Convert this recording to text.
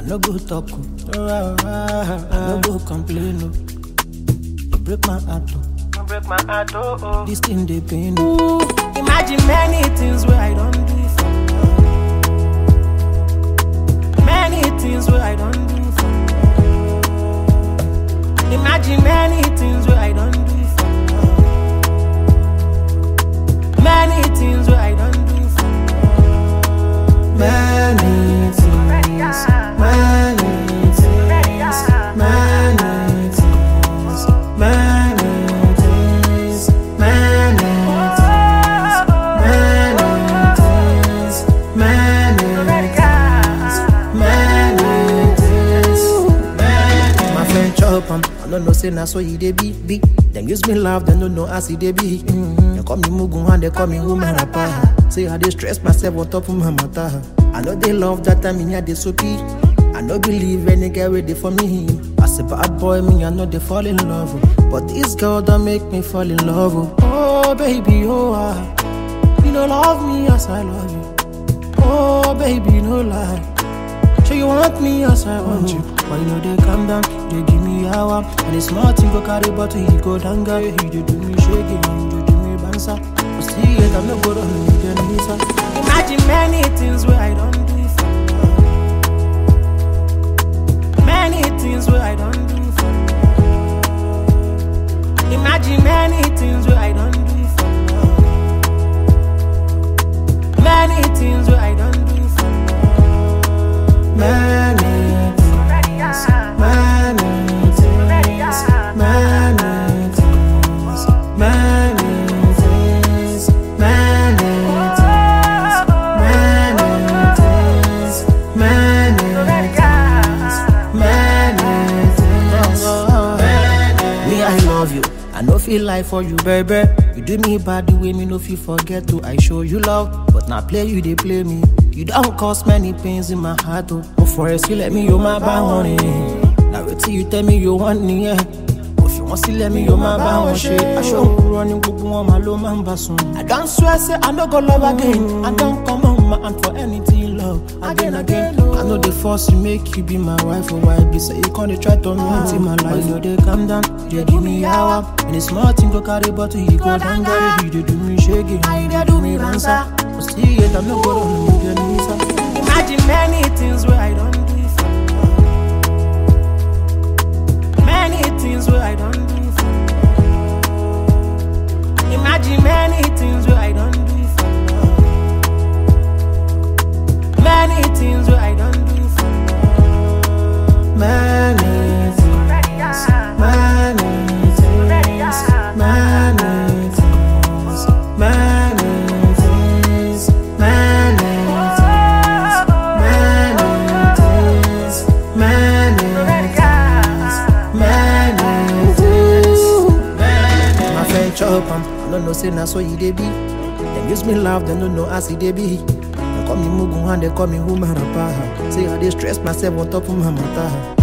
no go talk, I no go complain. You break my heart, this thing they pain. Imagine many things where I don't do for love. Many things where I don't do for love. Imagine many things where I don't do for love. Many things where I don't do for love. Many things. I don't know, say na so you dey be. Them use me laugh, they don't know as it dey be. They call me Mugu and they call me woman rapper. Say I dey stress myself on top of my matter. I know they love that time in here they so be. I no believe any girl ready for me. As a bad boy, me I know they fall in love. But this girl don't make me fall in love. Oh baby, oh you don't love me as I love you. Oh baby, no lie. So you want me as I want you. But you know they calm down, they give me hour. And it's nothing go carry but he go down guy. He do me shaking, he do me bouncer. But still yet I'm not good on you again, Lisa. Imagine many things where I don't do for love. Many things where I don't do for love. Imagine many things where I don't do for love. Many things where I don't do for love. Many I no feel like for you, baby. You do me bad the way me no feel forget to. I show you love, but now play you, they play me. You don't cause many pains in my heart, oh. But for us, you let me, you my bad honey. Now wait till you tell me you want me, yeah. But if you want to let me, you my bad one shit. I show you running, go on my low man basun. I don't swear, say I no go love again. I don't come on my hand for anything, love. Again. I know they force you, make you be my wife or why be say you can't try to me until my life. But you know they calm down, they give me hour. And it's nothing go carry but he go down girl. He do me shaking, he do me bouncer. But still yet I'm not good on you again, Lisa. Imagine many things where I don't do for love. Many things where I don't do for love. Imagine many things where I don't do for love. Many things where I don't do for love. Many things. I don't know, say na so you dey be. Them use me laugh, they don't know as it dey be. They call me Mugu and they call me woman rapper. Say I dey stress myself on top of my matter.